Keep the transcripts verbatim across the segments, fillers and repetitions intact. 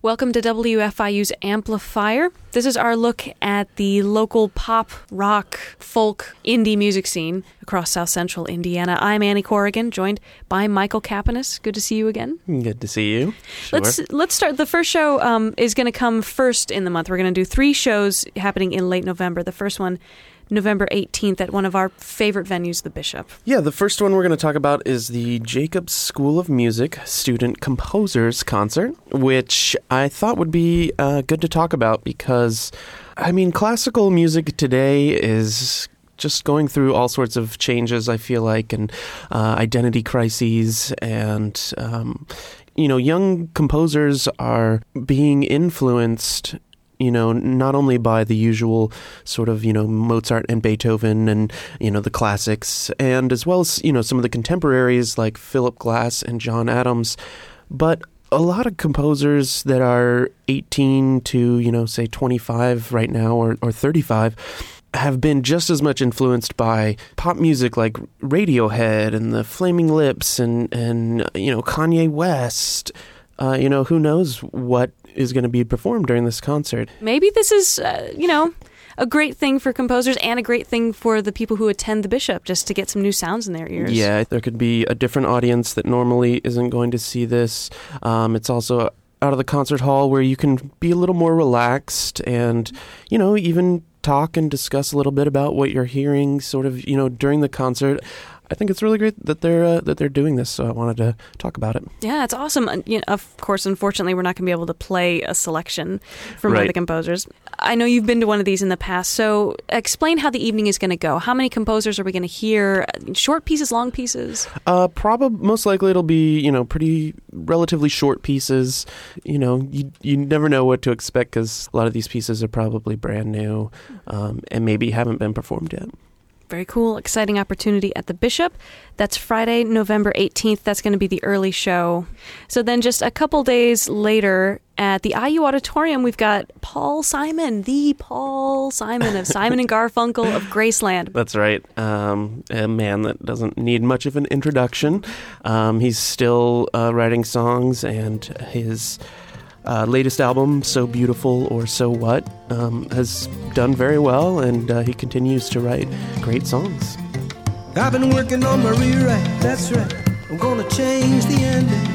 Welcome to W F I U's Amplifier. This is our look at the local pop, rock, folk, indie music scene across South Central Indiana. I'm Annie Corrigan, joined by Michael Kapanis. Good to see you again. Good to see you. Sure. Let's let's start. The first show um, is going to come first in the month. We're going to do three shows happening in late November. The first one, November eighteenth, at one of our favorite venues, the Bishop. Yeah, the first one we're going to talk about is the Jacobs School of Music Student Composers Concert, which I thought would be uh, good to talk about because, I mean, classical music today is just going through all sorts of changes, I feel like, and uh, identity crises, and, um, you know, young composers are being influenced, you know, not only by the usual sort of, you know, Mozart and Beethoven and, you know, the classics, and as well as, you know, some of the contemporaries like Philip Glass and John Adams, but a lot of composers that are eighteen to, you know, say twenty-five right now or, or thirty-five have been just as much influenced by pop music like Radiohead and the Flaming Lips and, and you know, Kanye West. Uh, you know, who knows what is going to be performed during this concert. Maybe this is, uh, you know, a great thing for composers and a great thing for the people who attend the Bishop, just to get some new sounds in their ears. Yeah, there could be a different audience that normally isn't going to see this. Um, it's also out of the concert hall where you can be a little more relaxed and, you know, even talk and discuss a little bit about what you're hearing sort of, you know, during the concert. I think it's really great that they're uh, that they're doing this, so I wanted to talk about it. Yeah, it's awesome. You know, of course, unfortunately, we're not going to be able to play a selection from right. one of the composers. I know you've been to one of these in the past, so explain how the evening is going to go. How many composers are we going to hear? Short pieces, long pieces? Uh, probably, most likely it'll be, you know, pretty relatively short pieces. You know, you you never know what to expect because a lot of these pieces are probably brand new um, and maybe haven't been performed yet. Very cool, exciting opportunity at the Bishop. That's Friday, November eighteenth. That's going to be the early show. So then just a couple days later at the I U Auditorium, we've got Paul Simon, the Paul Simon of Simon and Garfunkel of Graceland. That's right. Um, a man that doesn't need much of an introduction. Um, he's still uh, writing songs, and his Uh, latest album, So Beautiful or So What, um, has done very well, and uh, he continues to write great songs. I've been working on my rewrite, that's right. I'm gonna change the ending.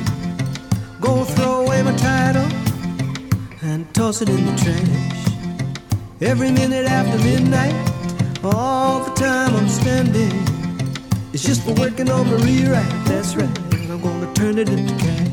Gonna throw away my title and toss it in the trash. Every minute after midnight, all the time I'm spending, it's just for working on my rewrite, that's right. And I'm gonna turn it into cash.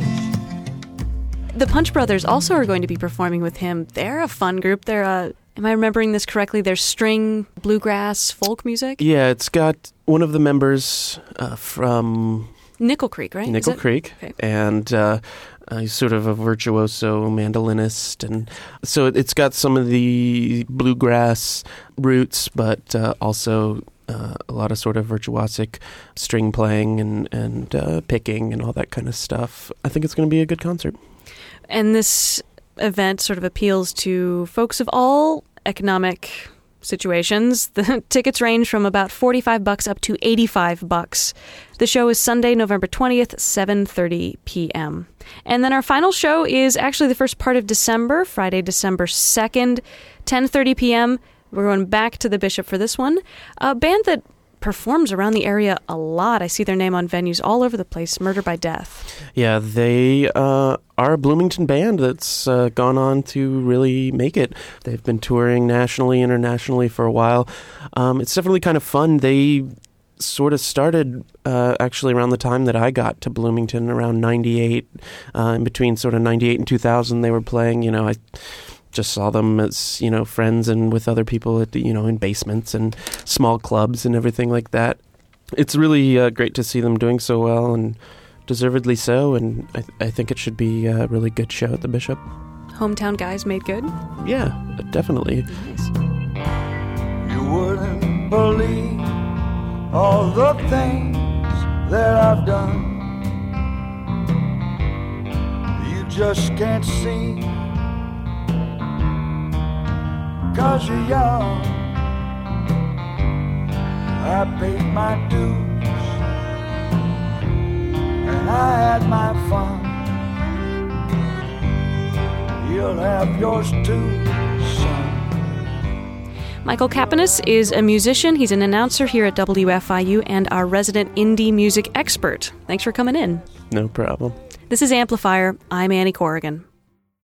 The Punch Brothers also are going to be performing with him. They're a fun group. They're a, am I remembering this correctly? They're string, bluegrass, folk music? Yeah, it's got one of the members uh, from Nickel Creek, right? Nickel Creek, okay. and uh, uh, he's sort of a virtuoso mandolinist, and so it's got some of the bluegrass roots, but uh, also uh, a lot of sort of virtuosic string playing and, and uh, picking and all that kind of stuff. I think it's going to be a good concert. And this event sort of appeals to folks of all economic situations. The tickets range from about forty-five bucks up to eighty-five bucks. The show is Sunday, November twentieth, seven thirty p.m. And then our final show is actually the first part of December, Friday, December second, ten thirty p.m. We're going back to the Bishop for this one. A band that performs around the area a lot. I see their name on venues all over the place, Murder by Death. Yeah, they uh, are a Bloomington band that's uh, gone on to really make it. They've been touring nationally, internationally for a while. Um, it's definitely kind of fun. They sort of started uh, actually around the time that I got to Bloomington, around ninety-eight. Uh, in between sort of ninety-eight and two thousand, they were playing, you know, I just saw them as, you know, friends and with other people at the, you know, in basements and small clubs and everything like that. It's really uh, great to see them doing so well, and deservedly so, and I, th- I think it should be a really good show at the Bishop. Hometown guys made good? Yeah, definitely. Nice. You wouldn't believe all the things that I've done. You just can't see, 'cause you're young. I paid my dues and I had my fun. you'll have yours too, son. Michael Kapanis is a musician. He's an announcer here at W F I U and our resident indie music expert. Thanks for coming in. No problem. This is Amplifier. I'm Annie Corrigan.